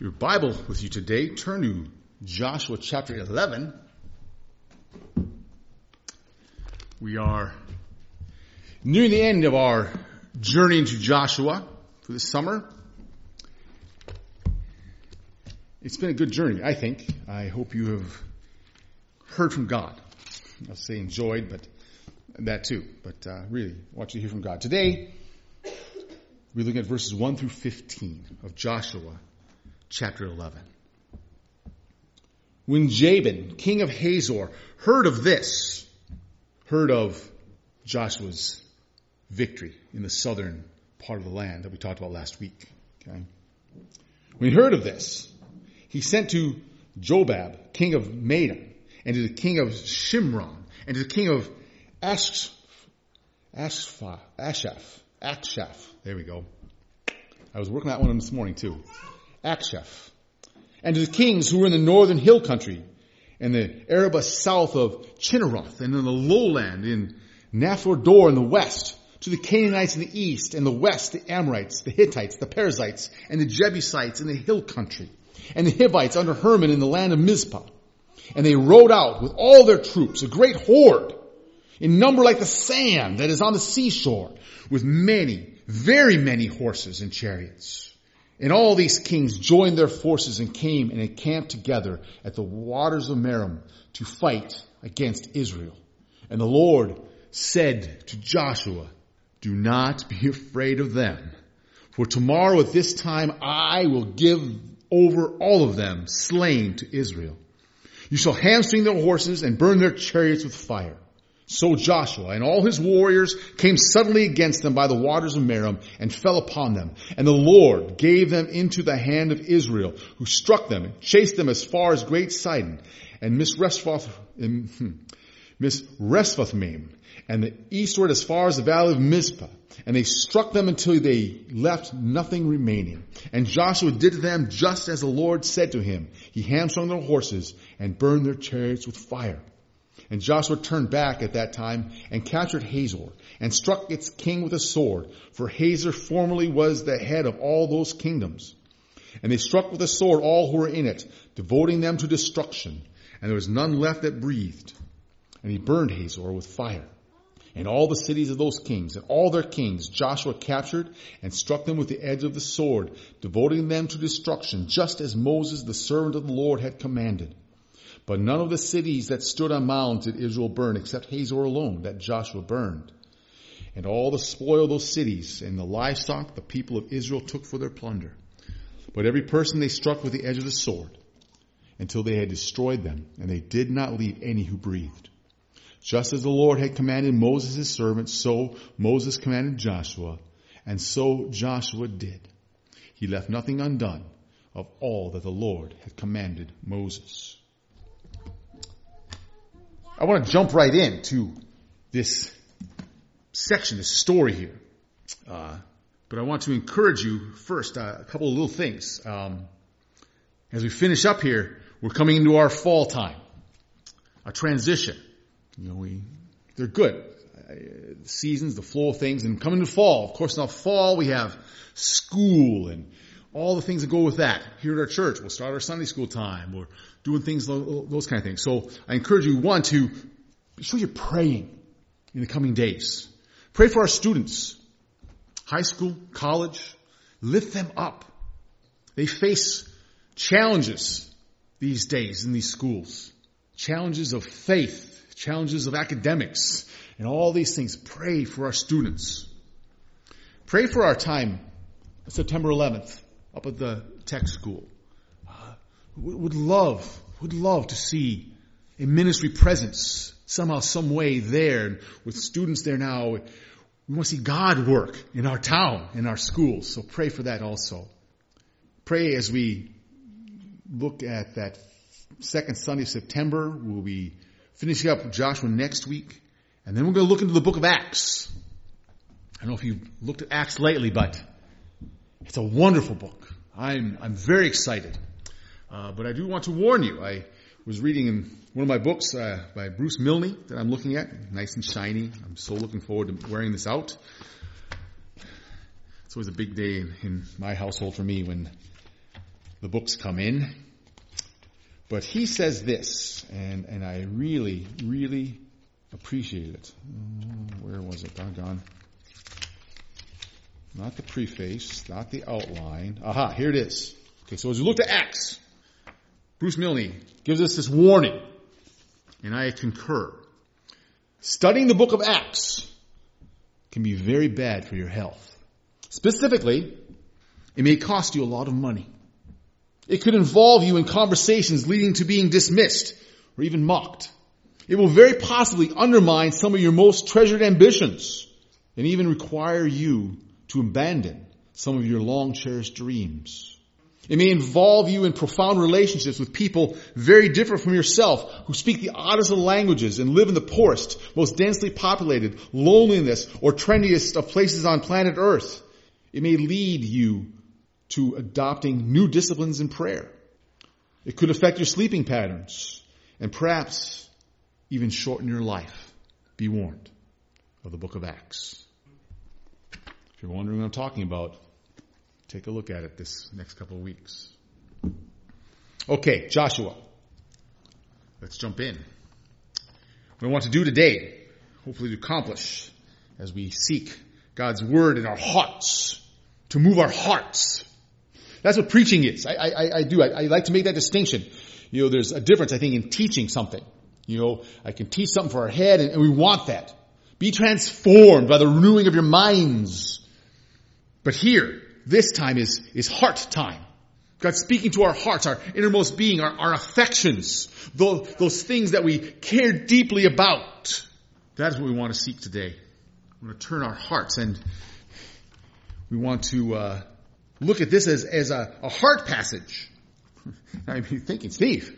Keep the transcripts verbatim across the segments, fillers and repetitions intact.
Your Bible with you today, turn to Joshua chapter eleven. We are nearing the end of our journey into Joshua for this summer. It's been a good journey, I think. I hope you have heard from God. I'll say enjoyed, but that too. But uh, really, I want you to hear from God. Today, we're looking at verses one through fifteen of Joshua chapter eleven. When Jabin, king of Hazor, heard of this, heard of Joshua's victory in the southern part of the land that we talked about last week. Okay? When he heard of this, he sent to Jobab, king of Madon, and to the king of Shimron, and to the king of Ash, Ashaph, Ashaph, Akshaph. There we go. I was working that one this morning too. Akshaph, and to the kings who were in the northern hill country, and the Arabah south of Chinneroth, and in the lowland in Naphtardor in the west, to the Canaanites in the east, and the west, the Amorites, the Hittites, the Perizzites, and the Jebusites in the hill country, and the Hivites under Hermon in the land of Mizpah. And they rode out with all their troops, a great horde, in number like the sand that is on the seashore, with many, very many horses and chariots. And all these kings joined their forces and came and encamped together at the waters of Merom to fight against Israel. And the Lord said to Joshua, "Do not be afraid of them, for tomorrow at this time I will give over all of them slain to Israel. You shall hamstring their horses and burn their chariots with fire." So Joshua and all his warriors came suddenly against them by the waters of Merom and fell upon them. And the Lord gave them into the hand of Israel, who struck them and chased them as far as Great Sidon and Misrephoth, Misrephothmaim, and the eastward as far as the valley of Mizpah. And they struck them until they left nothing remaining. And Joshua did to them just as the Lord said to him. He hamstrung their horses and burned their chariots with fire. And Joshua turned back at that time and captured Hazor and struck its king with a sword, for Hazor formerly was the head of all those kingdoms. And they struck with a sword all who were in it, devoting them to destruction, and there was none left that breathed. And he burned Hazor with fire. And all the cities of those kings and all their kings Joshua captured and struck them with the edge of the sword, devoting them to destruction, just as Moses the servant of the Lord had commanded. But none of the cities that stood on mounds did Israel burn, except Hazor alone, that Joshua burned. And all the spoil of those cities and the livestock the people of Israel took for their plunder. But every person they struck with the edge of the sword, until they had destroyed them, and they did not leave any who breathed. Just as the Lord had commanded Moses his servant, so Moses commanded Joshua, and so Joshua did. He left nothing undone of all that the Lord had commanded Moses. I want to jump right into this section, this story here. Uh, but I want to encourage you first, uh, a couple of little things. Um, as we finish up here, we're coming into our fall time, a transition. You know, we they're good. Uh, the seasons, the flow of things, and coming to fall. Of course, now fall we have school and all the things that go with that. Here at our church, we'll start our Sunday school time. We're doing things, those kind of things. So I encourage you, one, to be sure you're praying in the coming days. Pray for our students. High school, college. Lift them up. They face challenges these days in these schools. Challenges of faith. Challenges of academics. And all these things. Pray for our students. Pray for our time, September eleventh. Up at the tech school. Uh, would love, would love to see a ministry presence somehow, some way there with students there now. We want to see God work in our town, in our schools. So pray for that also. Pray as we look at that second Sunday of September. We'll be finishing up Joshua next week. And then we're going to look into the book of Acts. I don't know if you've looked at Acts lately, but it's a wonderful book. I'm I'm very excited. Uh, but I do want to warn you. I was reading in one of my books uh, by Bruce Milne that I'm looking at. Nice and shiny. I'm so looking forward to wearing this out. It's always a big day in, in my household for me when the books come in. But he says this, and, and I really, really appreciate it. Where was it? Doggone. Not the preface, not the outline. Aha, here it is. Okay, so as we look to Acts, Bruce Milne gives us this warning, and I concur. Studying the book of Acts can be very bad for your health. Specifically, it may cost you a lot of money. It could involve you in conversations leading to being dismissed or even mocked. It will very possibly undermine some of your most treasured ambitions and even require you to abandon some of your long-cherished dreams. It may involve you in profound relationships with people very different from yourself who speak the oddest of languages and live in the poorest, most densely populated, loneliness, or trendiest of places on planet Earth. It may lead you to adopting new disciplines in prayer. It could affect your sleeping patterns and perhaps even shorten your life. Be warned of the book of Acts. If you're wondering what I'm talking about, take a look at it this next couple of weeks. Okay, Joshua. Let's jump in. What I want to do today, hopefully to accomplish, as we seek God's word in our hearts, to move our hearts. That's what preaching is. I, I, I do. I, I like to make that distinction. You know, there's a difference, I think, in teaching something. You know, I can teach something for our head, and, and we want that. Be transformed by the renewing of your minds. But here, this time is, is heart time. God's speaking to our hearts, our innermost being, our, our affections, those, those things that we care deeply about. That is what we want to seek today. We want to turn our hearts, and we want to uh, look at this as, as a, a heart passage. I mean, thinking, Steve,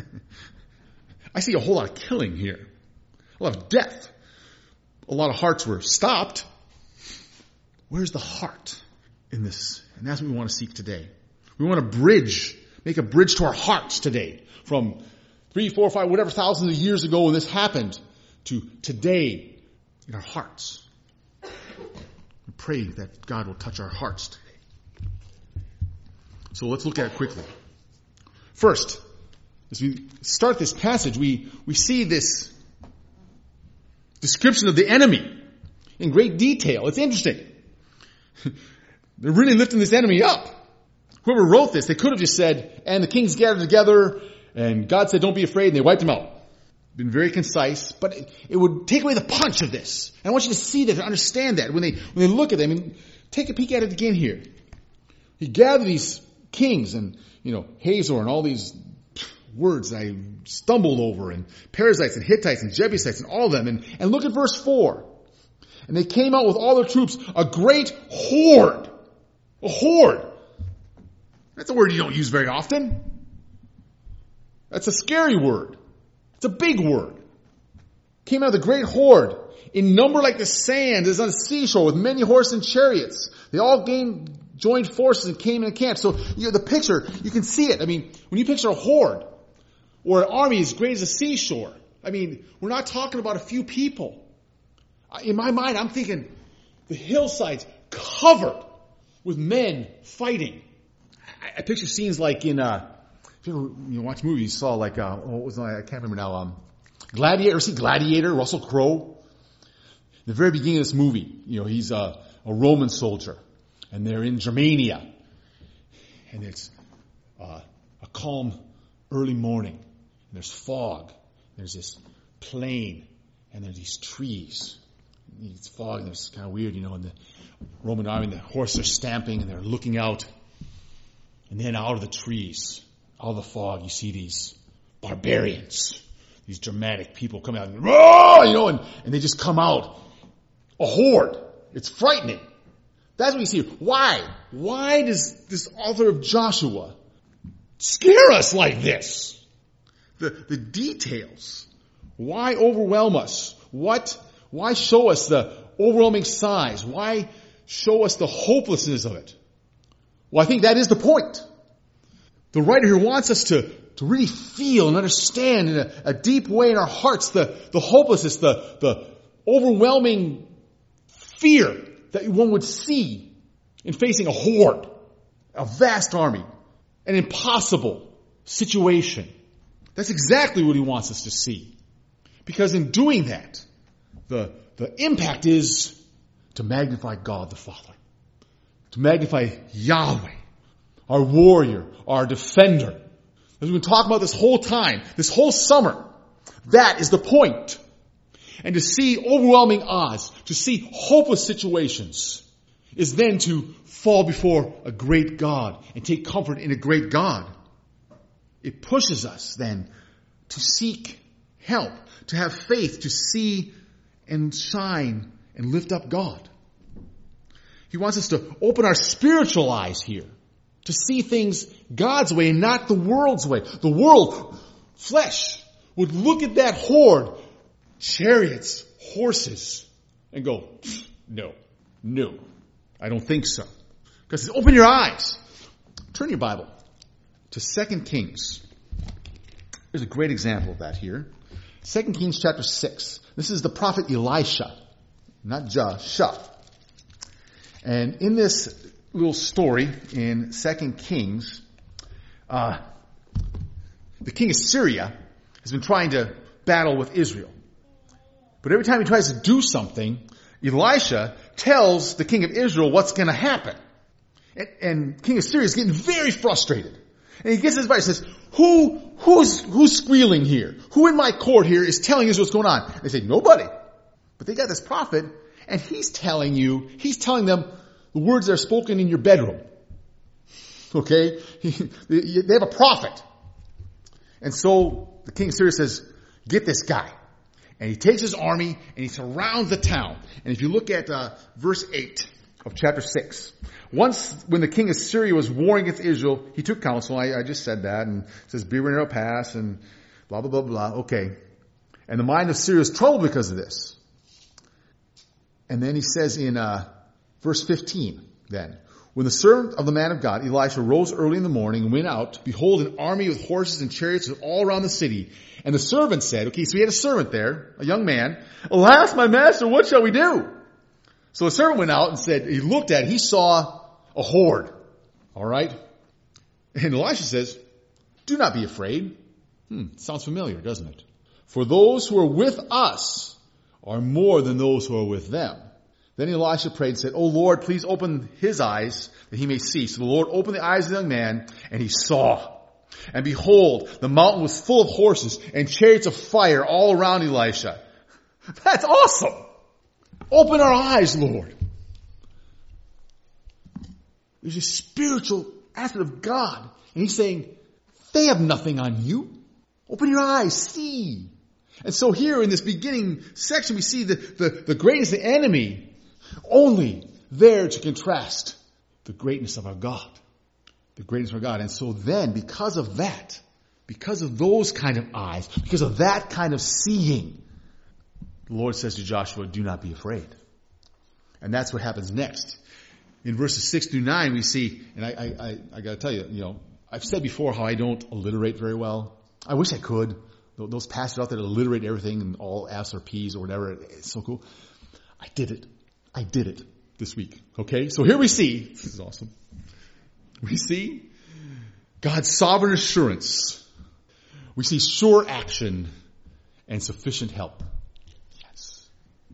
I see a whole lot of killing here. A lot of death. A lot of hearts were stopped. Where's the heart in this? And that's what we want to seek today. We want to bridge, make a bridge to our hearts today. From three, four, five, whatever thousands of years ago when this happened to today in our hearts. We pray that God will touch our hearts today. So let's look at it quickly. First, as we start this passage, we, we see this description of the enemy in great detail. It's interesting. They're really lifting this enemy up. Whoever wrote this, they could have just said, and the kings gathered together, and God said, don't be afraid, and they wiped them out. Been very concise, but it, it would take away the punch of this. And I want you to see that, to understand that. When they, when they look at them, I mean, take a peek at it again here. He gathered these kings and, you know, Hazor and all these words that I stumbled over, and Perizzites and Hittites and Jebusites and all of them. And, and look at verse four. And they came out with all their troops, a great horde. A horde. That's a word you don't use very often. That's a scary word. It's a big word. Came out of the great horde, in number like the sand is on the seashore, with many horses and chariots. They all gained, joined forces and came in a camp. So you know, the picture, you can see it. I mean, when you picture a horde, or an army as great as a seashore, I mean, we're not talking about a few people. In my mind, I'm thinking the hillsides covered with men fighting. I, I picture scenes like in, uh, if you ever you know, watch movies, you saw like, uh, what was I, I can't remember now, um, Gladiator, see Gladiator, Russell Crowe? The very beginning of this movie, you know, he's a, a Roman soldier, and they're in Germania, and it's uh, a calm early morning, and there's fog, there's this plain, and there's these trees. It's fog, and it's kind of weird, you know, and the Roman army, the horses are stamping, and they're looking out, and then out of the trees, out of the fog, you see these barbarians, these dramatic people come out, and, you know, and, and they just come out. A horde. It's frightening. That's what you see. Why? Why does this author of Joshua scare us like this? The, the details. Why overwhelm us? What, why show us the overwhelming size? Why show us the hopelessness of it? Well, I think that is the point. The writer here wants us to, to really feel and understand in a, a deep way in our hearts the, the hopelessness, the, the overwhelming fear that one would see in facing a horde, a vast army. an impossible situation. That's exactly what he wants us to see. Because in doing that, the, the impact is to magnify God the Father. To magnify Yahweh, our warrior, our defender. As we've been talking about this whole time, this whole summer, that is the point. And to see overwhelming odds, to see hopeless situations, is then to fall before a great God and take comfort in a great God. It pushes us then to seek help, to have faith, to see and shine and lift up God. He wants us to open our spiritual eyes here, to see things God's way and not the world's way. The world, flesh, would look at that horde, chariots, horses, and go, no, no, I don't think so. Because open your eyes. Turn your Bible to Second Kings. There's a great example of that here. Second Kings chapter six. This is the prophet Elisha, not Joshua. And in this little story in Second Kings, uh, the king of Syria has been trying to battle with Israel. But every time he tries to do something, Elisha tells the king of Israel what's going to happen. And, and king of Syria is getting very frustrated. And he gets his advice, says, Who, who's, who's squealing here? Who in my court here is telling us what's going on? They say, nobody. But they got this prophet, and he's telling you, he's telling them the words that are spoken in your bedroom. Okay? They have a prophet. And so the king of Syria says, get this guy. And he takes his army and he surrounds the town. And if you look at uh, verse eight of chapter six, once when the king of Syria was warring against Israel, he took counsel. I, I just said that, and it says, "Be ready to pass," and blah blah blah blah. Okay, and the mind of Syria is troubled because of this. And then he says in uh, verse fifteen, then, when the servant of the man of God, Elisha, rose early in the morning and went out, behold, an army with horses and chariots was all around the city. And the servant said, okay, so he had a servant there, a young man. Alas, my master, what shall we do? So the servant went out and said, he looked at it, he saw a horde. All right? And Elisha says, do not be afraid. Hmm, sounds familiar, doesn't it? For those who are with us are more than those who are with them. Then Elisha prayed and said, O Lord, please open his eyes that he may see. So the Lord opened the eyes of the young man, and he saw. And behold, the mountain was full of horses and chariots of fire all around Elisha. That's awesome. Open our eyes, Lord. There's a spiritual aspect of God. And he's saying, they have nothing on you. Open your eyes, see. And so here in this beginning section, we see the, the, the greatest enemy only there to contrast the greatness of our God. The greatness of our God. And so then, because of that, because of those kind of eyes, because of that kind of seeing, the Lord says to Joshua, do not be afraid. And that's what happens next. In verses six through nine, we see, and I, I, I, I gotta tell you, you know, I've said before how I don't alliterate very well. I wish I could. Those pastors out there that alliterate everything and all F's or P's or whatever, it's so cool. I did it. I did it this week. Okay? So here we see, this is awesome. We see God's sovereign assurance. We see sure action and sufficient help. Yes.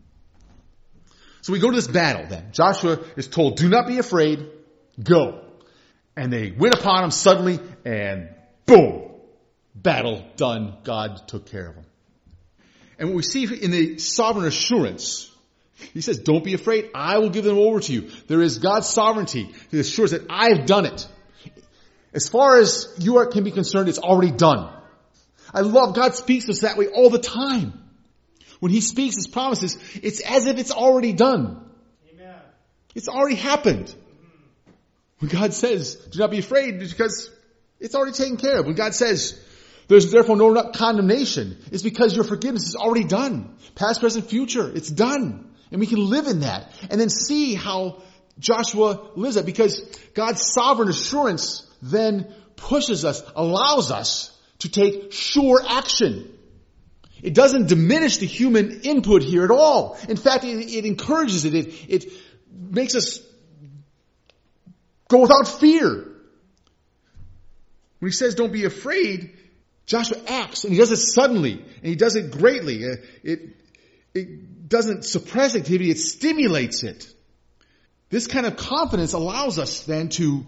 So we go to this battle then. Joshua is told, do not be afraid, go. And they went upon him suddenly and boom, battle done. God took care of them. And what we see in the sovereign assurance, he says, don't be afraid. I will give them over to you. There is God's sovereignty. He assures that I have done it. As far as you are, can be concerned, it's already done. I love God speaks to us that way all the time. When he speaks his promises, it's as if it's already done. Amen. It's already happened. Mm-hmm. When God says, do not be afraid, it's because it's already taken care of. When God says, there's therefore no condemnation, it's because your forgiveness is already done. Past, present, future, it's done. And we can live in that. And then see how Joshua lives that. Because God's sovereign assurance then pushes us, allows us to take sure action. It doesn't diminish the human input here at all. In fact, it, it encourages it. It, it makes us go without fear. When he says don't be afraid, Joshua acts, and he does it suddenly, and he does it greatly. It, it doesn't suppress activity, it stimulates it. This kind of confidence allows us then to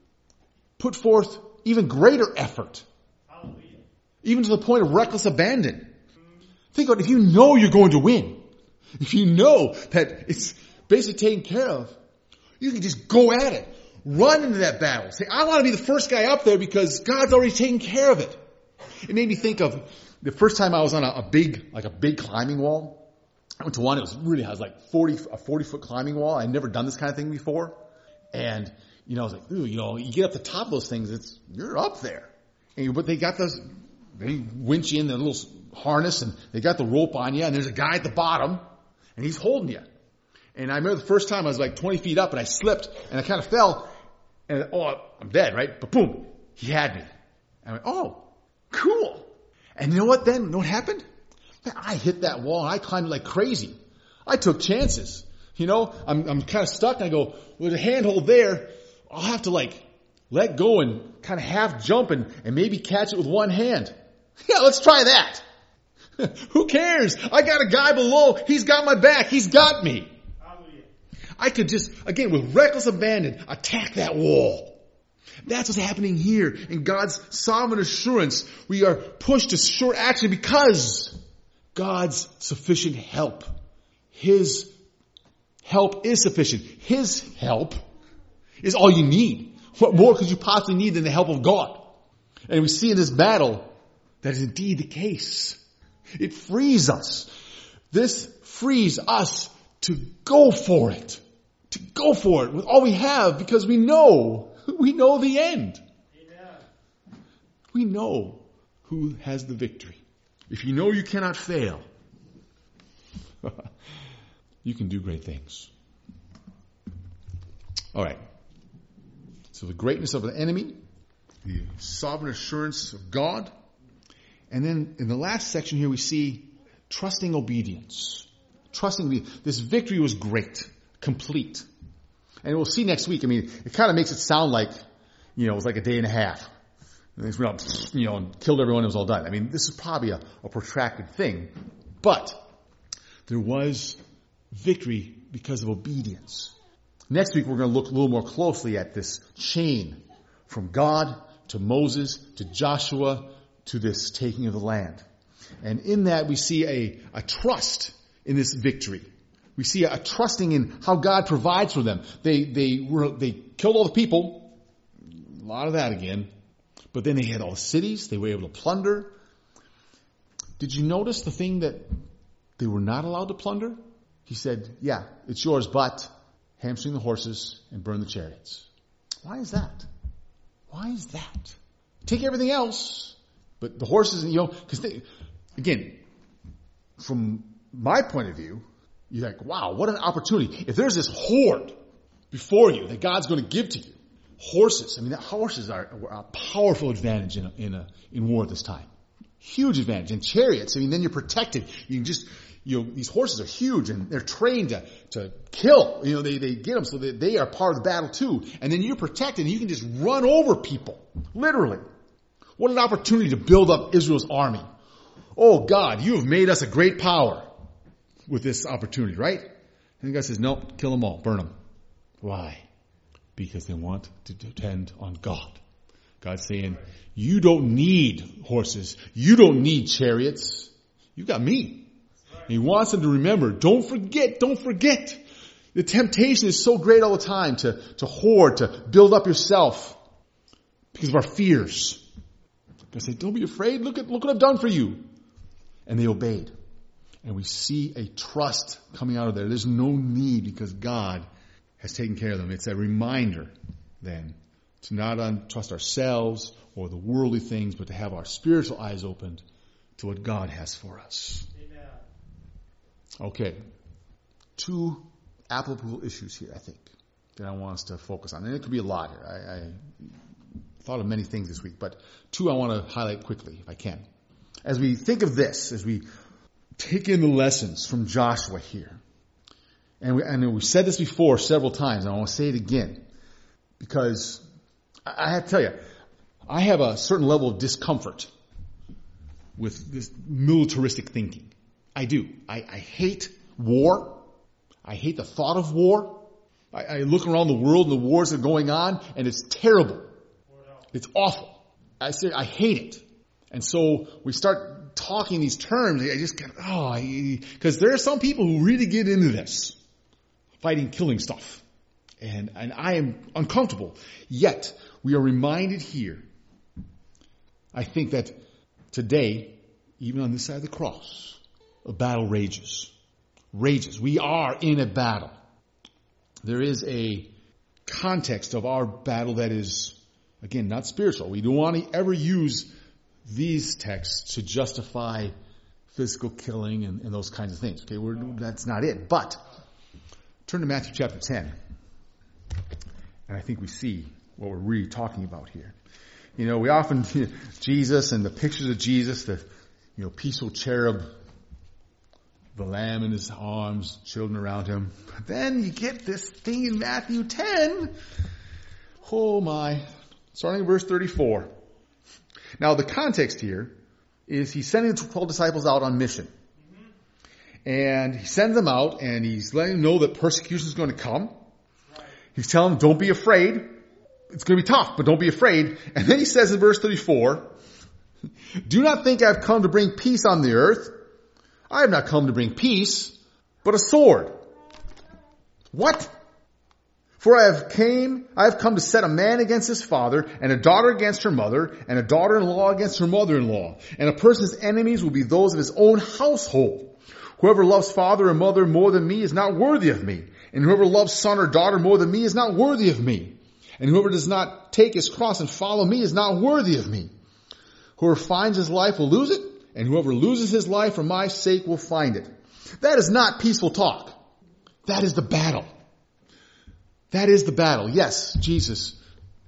put forth even greater effort. Hallelujah. Even to the point of reckless abandon. Think about it, if you know you're going to win, if you know that it's basically taken care of, you can just go at it. Run into that battle. Say, I want to be the first guy up there because God's already taken care of it. It made me think of the first time I was on a, a big, like a big climbing wall. I went to one, it was really, I was like forty, a forty foot climbing wall. I'd never done this kind of thing before. And, you know, I was like, ooh, you know, you get up the top of those things, it's, you're up there. And you, but they got those, they winch you in the little harness and they got the rope on you and there's a guy at the bottom and he's holding you. And I remember the first time I was like twenty feet up and I slipped and I kind of fell and, oh, I'm dead, right? But boom, he had me. And I went, oh, cool. And you know what then? You know what happened? I hit that wall and I climbed like crazy. I took chances. You know, I'm, I'm kind of stuck and I go, with a handhold there, I'll have to like let go and kind of half jump and, and maybe catch it with one hand. Yeah, let's try that. Who cares? I got a guy below. He's got my back. He's got me. Hallelujah. I could just, again, with reckless abandon, attack that wall. That's what's happening here. In God's sovereign assurance, we are pushed to short action because God's sufficient help. His help is sufficient. His help is all you need. What more could you possibly need than the help of God? And we see in this battle that is indeed the case. It frees us. This frees us to go for it. To go for it with all we have because we know, we know the end. Amen. We know who has the victory. If you know you cannot fail, you can do great things. All right. So the greatness of the enemy, the sovereign assurance of God, and then in the last section here we see trusting obedience. Trusting the, this victory was great, complete. And we'll see next week. I mean, it kind of makes it sound like, you know, it was like a day and a half. And they went out, you know, and killed everyone. It was all done. I mean, this is probably a, a protracted thing, but there was victory because of obedience. Next week, we're going to look a little more closely at this chain from God to Moses to Joshua to this taking of the land. And in that, we see a, a trust in this victory. We see a, a trusting in how God provides for them. They, they were, they killed all the people. A lot of that again. But then they had all the cities. They were able to plunder. Did you notice the thing that they were not allowed to plunder? He said, yeah, it's yours, but hamstring the horses and burn the chariots. Why is that? Why is that? Take everything else, but the horses, you know, because again, from my point of view, you're like, wow, what an opportunity. If there's this horde before you that God's going to give to you, horses, I mean, horses are a powerful advantage in a, in a, in war at this time. Huge advantage. And chariots, I mean, then you're protected. You can just, you know, these horses are huge and they're trained to, to kill. You know, they, they get them so that they are part of the battle too. And then you're protected and you can just run over people. Literally. What an opportunity to build up Israel's army. Oh God, you have made us a great power with this opportunity, right? And God says, no, kill them all, burn them. Why? Because they want to depend on God. God's saying, you don't need horses. You don't need chariots. You got me. And he wants them to remember, don't forget, don't forget. The temptation is so great all the time to, to hoard, to build up yourself because of our fears. God said, don't be afraid. Look at, look what I've done for you. And they obeyed. And we see a trust coming out of there. There's no need because God has taken care of them. It's a reminder then to not untrust ourselves or the worldly things, but to have our spiritual eyes opened to what God has for us. Amen. Okay. Two applicable issues here, I think, that I want us to focus on. And it could be a lot here. I, I thought of many things this week, but two I want to highlight quickly, if I can. As we think of this, as we take in the lessons from Joshua here, and, we, and we've said this before several times, and I want to say it again, because I, I have to tell you, I have a certain level of discomfort with this militaristic thinking. I do. I, I hate war. I hate the thought of war. I, I look around the world and the wars that are going on, and it's terrible. It's awful. I say I hate it. And so we start talking these terms. I just get, oh, because there are some people who really get into this. Fighting, killing stuff. And, and I am uncomfortable. Yet, we are reminded here, I think that today, even on this side of the cross, a battle rages. Rages. We are in a battle. There is a context of our battle that is, again, not spiritual. We don't want to ever use these texts to justify physical killing and, and those kinds of things. Okay, we're, that's not it. But turn to Matthew chapter ten. And I think we see what we're really talking about here. You know, we often, Jesus and the pictures of Jesus, the, you know, peaceful cherub, the lamb in his arms, children around him. But then you get this thing in Matthew ten. Oh my. Starting in verse thirty-four. Now the context here is he's sending the twelve disciples out on mission. And he sends them out and he's letting them know that persecution is going to come. He's telling them, don't be afraid. It's going to be tough, but don't be afraid. And then he says in verse thirty-four, do not think I've come to bring peace on the earth. I have not come to bring peace, but a sword. What? For I have came, I have come to set a man against his father, and a daughter against her mother, and a daughter-in-law against her mother-in-law. And a person's enemies will be those of his own household. Whoever loves father or mother more than me is not worthy of me. And whoever loves son or daughter more than me is not worthy of me. And whoever does not take his cross and follow me is not worthy of me. Whoever finds his life will lose it, and whoever loses his life for my sake will find it. That is not peaceful talk. That is the battle. That is the battle. Yes, Jesus,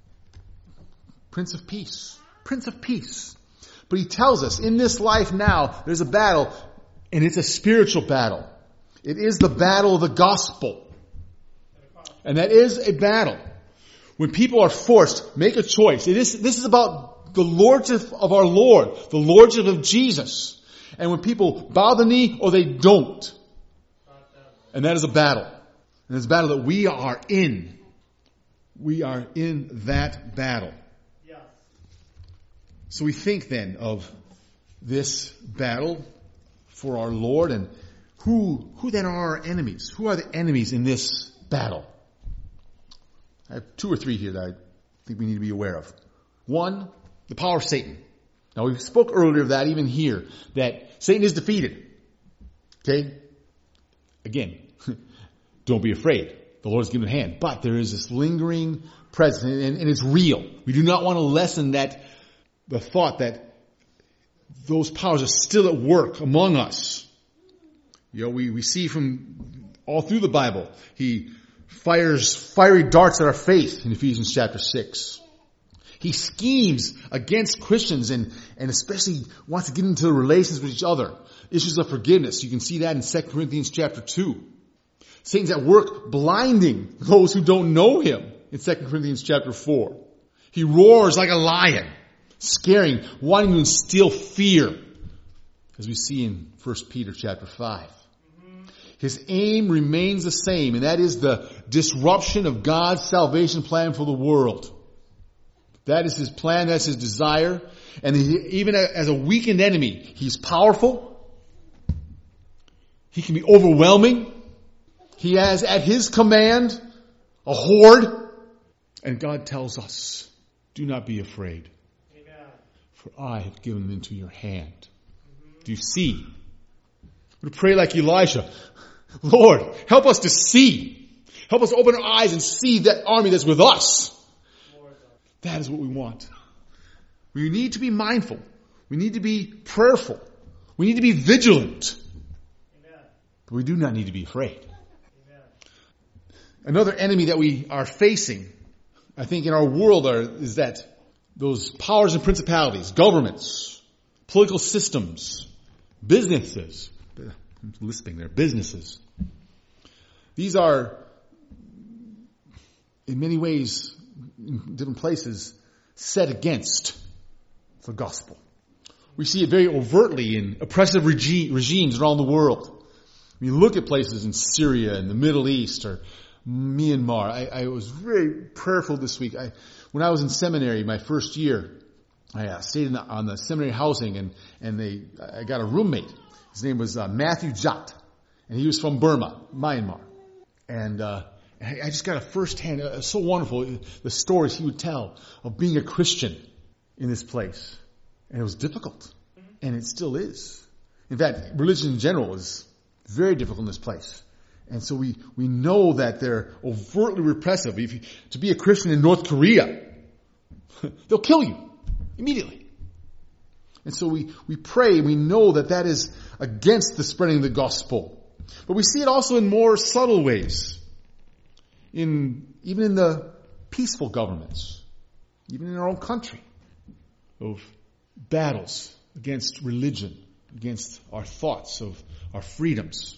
Prince of Peace. Prince of Peace. But he tells us in this life now, there's a battle, and it's a spiritual battle. It is the battle of the gospel. And that is a battle. When people are forced, make a choice. It is, this is about the lordship of our Lord, the lordship of Jesus. And when people bow the knee or they don't. And that is a battle. And it's a battle that we are in. We are in that battle. Yes. So we think then of this battle for our Lord, and who, who then are our enemies? Who are the enemies in this battle? I have two or three here that I think we need to be aware of. One, the power of Satan. Now we spoke earlier of that even here, that Satan is defeated. Okay? Again, don't be afraid. The Lord has given a hand. But there is this lingering presence, and, and it's real. We do not want to lessen that, the thought that those powers are still at work among us. You know, we, we see from all through the Bible, he fires fiery darts at our faith in Ephesians chapter six. He schemes against Christians and, and especially wants to get into the relations with each other. Issues of forgiveness. You can see that in Second Corinthians chapter two. Satan's at work blinding those who don't know him in Second Corinthians chapter four. He roars like a lion, scaring, wanting to instill fear, as we see in First Peter chapter five. His aim remains the same, and that is the disruption of God's salvation plan for the world. That is his plan, that's his desire. And he, even as a weakened enemy, he's powerful. He can be overwhelming. He has at his command a horde. And God tells us, do not be afraid. Amen. For I have given them into your hand. Mm-hmm. Do you see? We're to pray like Elijah. Lord, help us to see. Help us open our eyes and see that army that's with us. That is what we want. We need to be mindful. We need to be prayerful. We need to be vigilant. Amen. But we do not need to be afraid. Amen. Another enemy that we are facing, I think, in our world are, is that those powers and principalities, governments, political systems, businesses. I'm lisping there. Businesses. These are, in many ways, in different places, set against the gospel. We see it very overtly in oppressive regi- regimes around the world. We look at places in Syria and the Middle East or Myanmar. I, I was very prayerful this week. I, when I was in seminary, my first year, I uh, stayed in the, on the seminary housing, and and they I got a roommate. His name was uh, Matthew Jat, and he was from Burma, Myanmar. And uh, I just got a firsthand, uh, so wonderful, the stories he would tell of being a Christian in this place. And it was difficult, and it still is. In fact, religion in general is very difficult in this place. And so we, we know that they're overtly repressive. If you, to be a Christian in North Korea, they'll kill you immediately. And so we, we pray, we know that that is against the spreading of the gospel. But we see it also in more subtle ways. In, even in the peaceful governments. Even in our own country. Of battles against religion, against our thoughts, of our freedoms.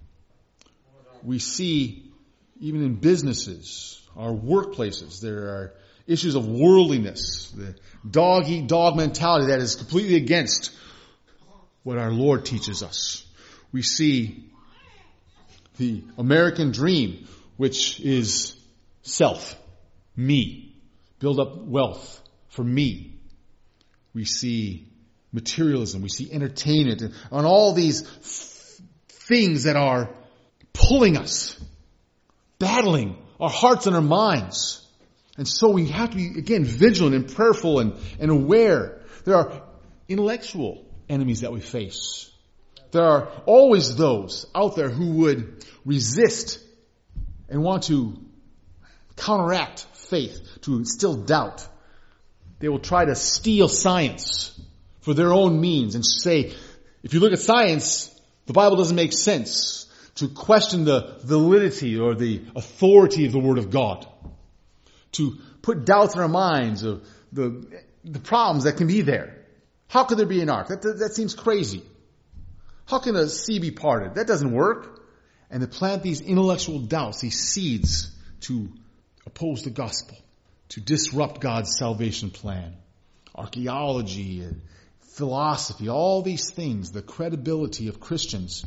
We see, even in businesses, our workplaces, there are issues of worldliness, the dog-eat-dog mentality that is completely against what our Lord teaches us. We see the American dream, which is self, me, build up wealth for me. We see materialism, we see entertainment, and on all these f- things that are pulling us, battling our hearts and our minds. And so we have to be, again, vigilant and prayerful and, and aware. There are intellectual enemies that we face. There are always those out there who would resist and want to counteract faith, to instill doubt. They will try to steal science for their own means and say, if you look at science, the Bible doesn't make sense. To question the validity or the authority of the Word of God. To put doubts in our minds of the, the problems that can be there. How could there be an ark? That, that, that seems crazy. How can a sea be parted? That doesn't work. And to plant these intellectual doubts, these seeds to oppose the gospel. To disrupt God's salvation plan. Archaeology, and philosophy, all these things, the credibility of Christians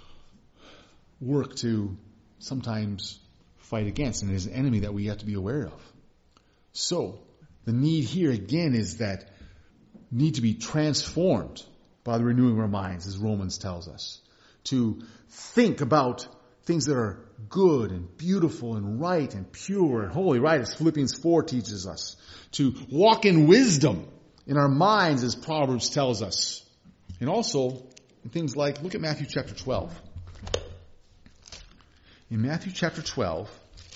work to sometimes fight against, and it is an enemy that we have to be aware of. So, the need here again is that need to be transformed by the renewing of our minds, as Romans tells us. To think about things that are good and beautiful and right and pure and holy, right, as Philippians four teaches us. To walk in wisdom in our minds, as Proverbs tells us. And also, in things like, look at Matthew chapter twelve. In Matthew chapter twelve,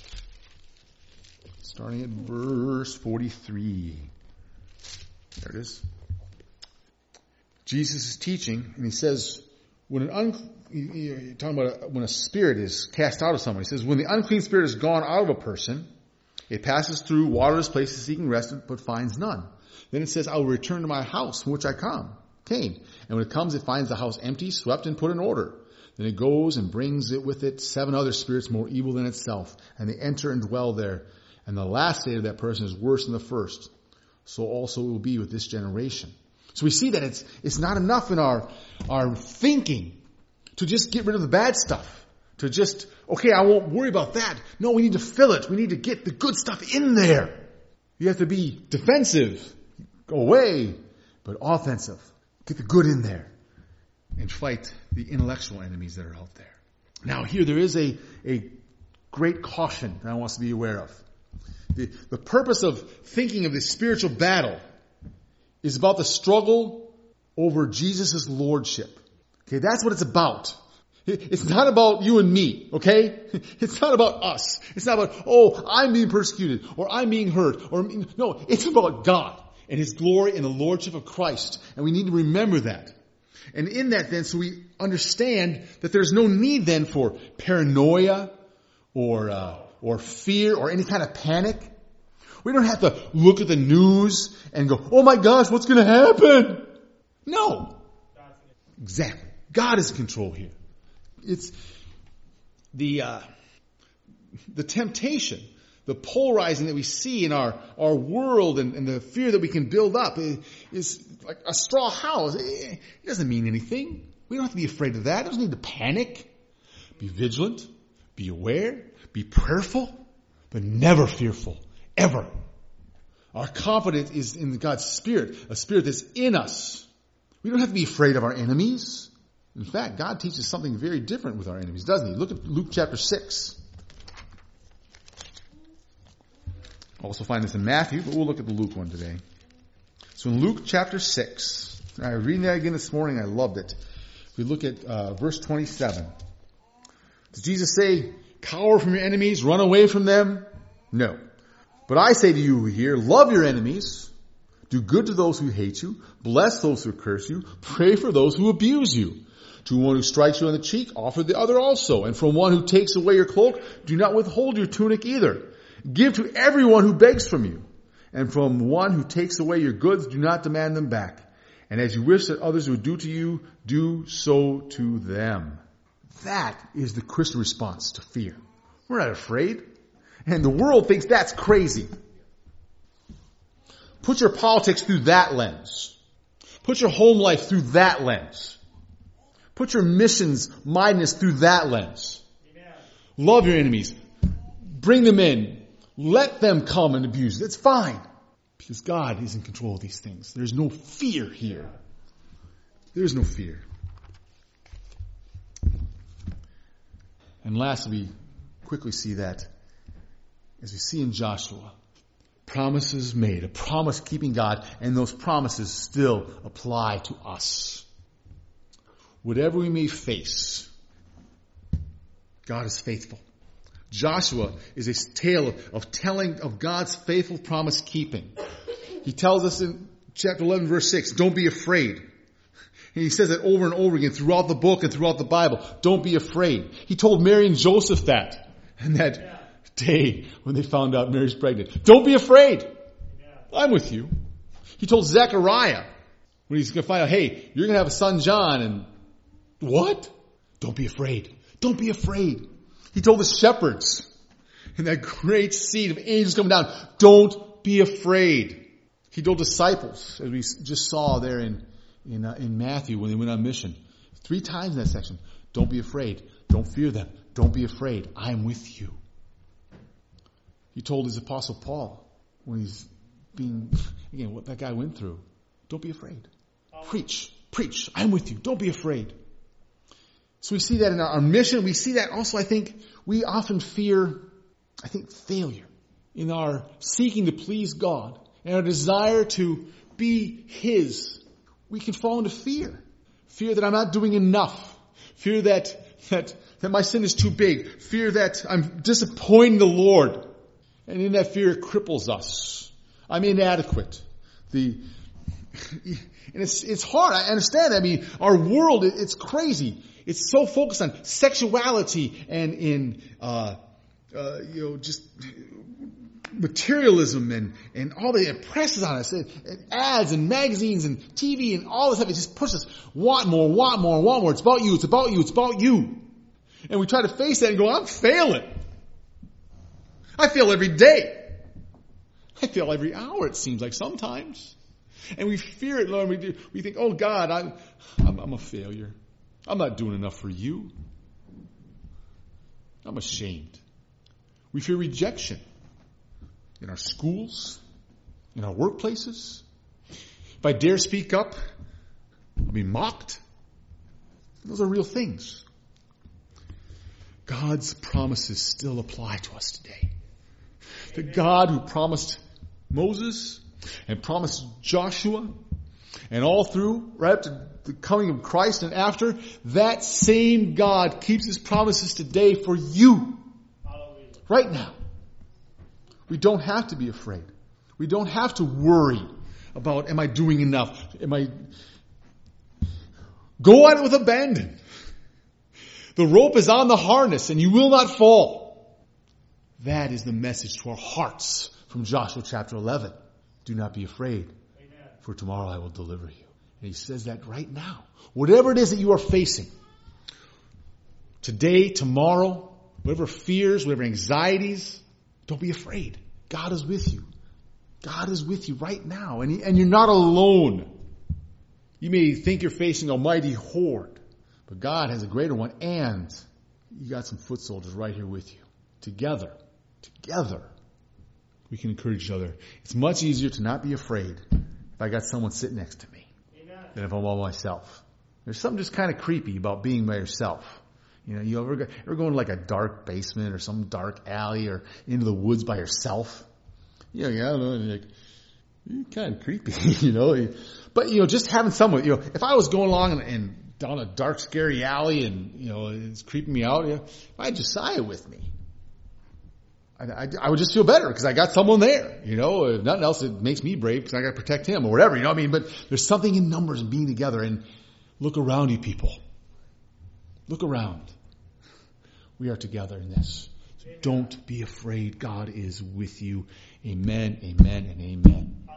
starting at verse forty-three. There it is. Jesus is teaching, and he says, when an un- you're talking about a, when a spirit is cast out of someone, he says, when the unclean spirit is gone out of a person, it passes through waterless places seeking rest, but finds none. Then it says, I will return to my house from which I come, came. And when it comes, it finds the house empty, swept, and put in order. Then it goes and brings it with it seven other spirits more evil than itself, and they enter and dwell there. And the last state of that person is worse than the first. So also it will be with this generation. So we see that it's it's not enough in our our thinking to just get rid of the bad stuff. To just, okay, I won't worry about that. No, we need to fill it. We need to get the good stuff in there. You have to be defensive, go away, but offensive. Get the good in there. And fight the intellectual enemies that are out there. Now here there is a, a great caution that I want us to be aware of. The, the purpose of thinking of this spiritual battle is about the struggle over Jesus' lordship. Okay, that's what it's about. It's not about you and me, okay? It's not about us. It's not about, oh, I'm being persecuted, or I'm being hurt, or, no, it's about God and His glory and the lordship of Christ. And we need to remember that. And in that then, so we understand that there's no need then for paranoia or uh, or fear or any kind of panic. We don't have to look at the news and go, oh my gosh, what's going to happen? No. Exactly. God is in control here. It's the uh, the temptation, the polarizing that we see in our, our world and, and the fear that we can build up is like a straw house. It doesn't mean anything. We don't have to be afraid of that. It doesn't need to panic. Be vigilant. Be aware. Be prayerful. But never fearful. Ever. Our confidence is in God's Spirit. A Spirit that's in us. We don't have to be afraid of our enemies. In fact, God teaches something very different with our enemies, doesn't he? Look at Luke chapter six. Also find this in Matthew, but we'll look at the Luke one today. So in Luke chapter six, I was reading that again this morning, I loved it. If we look at uh, verse twenty-seven. Does Jesus say, cower from your enemies, run away from them? No. But I say to you here, love your enemies, do good to those who hate you, bless those who curse you, pray for those who abuse you. To one who strikes you on the cheek, offer the other also. And from one who takes away your cloak, do not withhold your tunic either. Give to everyone who begs from you. And from one who takes away your goods, do not demand them back. And as you wish that others would do to you, do so to them. That is the Christian response to fear. We're not afraid. And the world thinks that's crazy. Put your politics through that lens. Put your home life through that lens. Put your missions mindedness through that lens. Amen. Love your enemies. Bring them in. Let them come and abuse. It's fine. Because God is in control of these things. There's no fear here. There's no fear. And lastly, we quickly see that, as we see in Joshua, promises made, a promise-keeping God, and those promises still apply to us. Whatever we may face, God is faithful. Joshua is a tale of telling of God's faithful promise keeping. He tells us in chapter eleven verse six, don't be afraid. And he says that over and over again throughout the book and throughout the Bible. Don't be afraid. He told Mary and Joseph that. And that yeah. day when they found out Mary's pregnant. Don't be afraid. Yeah. I'm with you. He told Zechariah when he's going to find out, hey, you're going to have a son John. And what? Don't be afraid. Don't be afraid. He told the shepherds in that great scene of angels coming down, don't be afraid. He told disciples, as we just saw there in in, uh, in Matthew when they went on mission, three times in that section, don't be afraid. Don't fear them. Don't be afraid. I'm with you. He told his apostle Paul when he's being, again, what that guy went through, don't be afraid. Preach. Preach. I'm with you. Don't be afraid. So we see that in our mission. We see that also, I think, we often fear, I think, failure in our seeking to please God and our desire to be His. We can fall into fear. Fear that I'm not doing enough. Fear that, that, that my sin is too big. Fear that I'm disappointing the Lord. And in that fear, it cripples us. I'm inadequate. The, and it's, it's hard. I understand. I mean, our world, it's crazy. It's so focused on sexuality and in, uh, uh, you know, just materialism and, and all the it presses on us. And, and ads and magazines and T V and all this stuff. It just pushes us. Want more, want more, want more. It's about you. It's about you. It's about you. And we try to face that and go, I'm failing. I fail every day. I fail every hour, it seems like sometimes. And we fear it, Lord. We do. We think, oh God, I'm, I'm, I'm a failure. I'm not doing enough for you. I'm ashamed. We fear rejection in our schools, in our workplaces. If I dare speak up, I'll be mocked. Those are real things. God's promises still apply to us today. The God who promised Moses and promised Joshua and all through, right up to the coming of Christ and after, that same God keeps His promises today for you. Hallelujah. Right now. We don't have to be afraid. We don't have to worry about, am I doing enough? Am I... Go at it with abandon. The rope is on the harness and you will not fall. That is the message to our hearts from Joshua chapter eleven. Do not be afraid, Amen. For tomorrow I will deliver you. And He says that right now. Whatever it is that you are facing, today, tomorrow, whatever fears, whatever anxieties, Don't be afraid. God is with you. God is with you right now. And, he, and you're not alone. You may think you're facing a mighty horde, but God has a greater one, and you got some foot soldiers right here with you. Together. Together. We can encourage each other. It's much easier to not be afraid if I got someone sitting next to me Amen. Than if I'm all myself. There's something just kind of creepy about being by yourself. You know, you ever go, ever go into like a dark basement or some dark alley or into the woods by yourself? You know, yeah, I don't know, you're like, you're kind of creepy, you know. But, you know, just having someone, you know, if I was going along and, and down a dark, scary alley and, you know, it's creeping me out, you know, if I had Josiah with me, I, I, I would just feel better because I got someone there, you know. If nothing else, it makes me brave because I got to protect him or whatever, you know what I mean? But there's something in numbers and being together. And look around you, people. Look around. We are together in this. So don't be afraid. God is with you. Amen, amen, and amen.